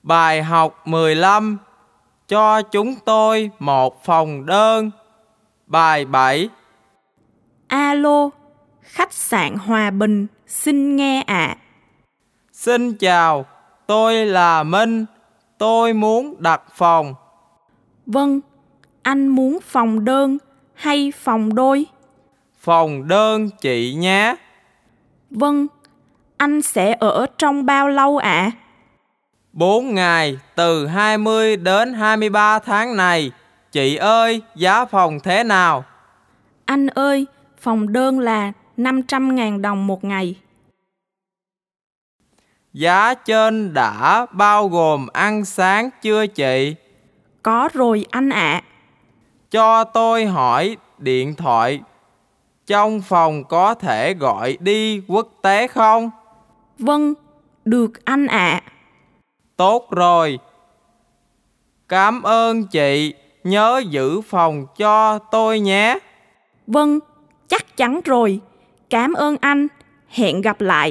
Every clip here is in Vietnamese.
Bài học 15. Cho chúng tôi một phòng đơn. Bài 7. Alo, khách sạn Hòa Bình, xin nghe ạ. Xin chào, tôi là Minh, tôi muốn đặt phòng. Vâng, anh muốn phòng đơn hay phòng đôi? Phòng đơn chị nhé. Vâng, anh sẽ ở trong bao lâu ạ? 4 ngày, từ 20 đến 23 tháng này. Chị ơi, giá phòng thế nào? Anh ơi, phòng đơn là 500.000 đồng một ngày. Giá trên đã bao gồm ăn sáng chưa chị? Có rồi anh ạ. Cho tôi hỏi điện thoại. Trong phòng có thể gọi đi quốc tế không? Vâng, được anh ạ. Tốt rồi. Cảm ơn chị, nhớ giữ phòng cho tôi nhé. Vâng, chắc chắn rồi. Cảm ơn anh. Hẹn gặp lại.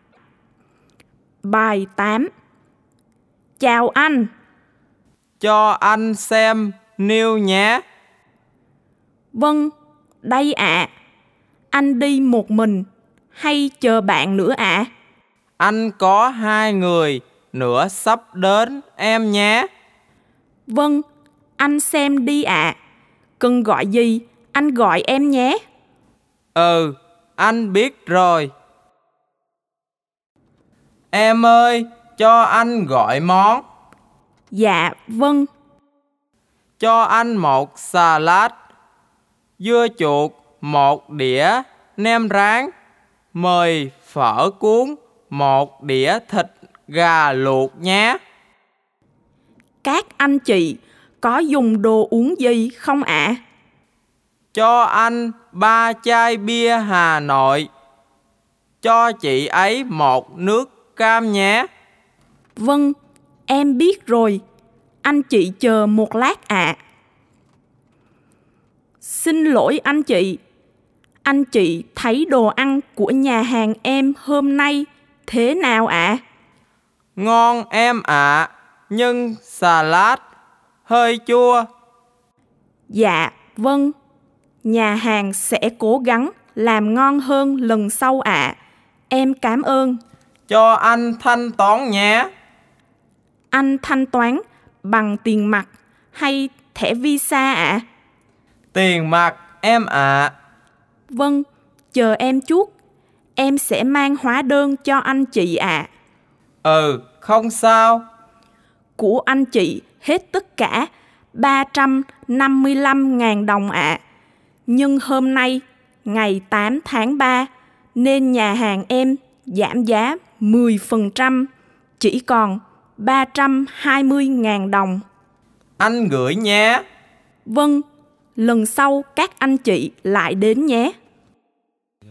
Bài 8. Chào anh. Cho anh xem niêu nhé. Vâng, đây ạ. Anh đi một mình hay chờ bạn nữa ạ? Anh có 2 người nữa sắp đến em nhé. Vâng, anh xem đi ạ. Cần gọi gì, anh gọi em nhé. Ừ, anh biết rồi. Em ơi, cho anh gọi món. Dạ, vâng. Cho anh một salad, dưa chuột, một đĩa nem rán, mời phở cuốn, một đĩa thịt gà luộc nhé. Các anh chị có dùng đồ uống gì không ạ? Cho anh 3 chai bia Hà Nội. Cho chị ấy một nước cam nhé. Vâng, em biết rồi. Anh chị chờ một lát ạ. Xin lỗi anh chị. Anh chị thấy đồ ăn của nhà hàng em hôm nay thế nào ạ? Ngon em ạ, nhưng salad hơi chua. Dạ, vâng. Nhà hàng sẽ cố gắng làm ngon hơn lần sau ạ. Em cảm ơn. Cho anh thanh toán nhé. Anh thanh toán bằng tiền mặt hay thẻ Visa ạ? Tiền mặt em ạ. Vâng, chờ em chút. Em sẽ mang hóa đơn cho anh chị ạ. Ừ, không sao. Của anh chị hết tất cả 355.000 đồng ạ. Nhưng hôm nay, ngày 8 tháng 3, nên nhà hàng em giảm giá 10%, chỉ còn 320.000 đồng. Anh gửi nhé. Vâng, lần sau các anh chị lại đến nhé.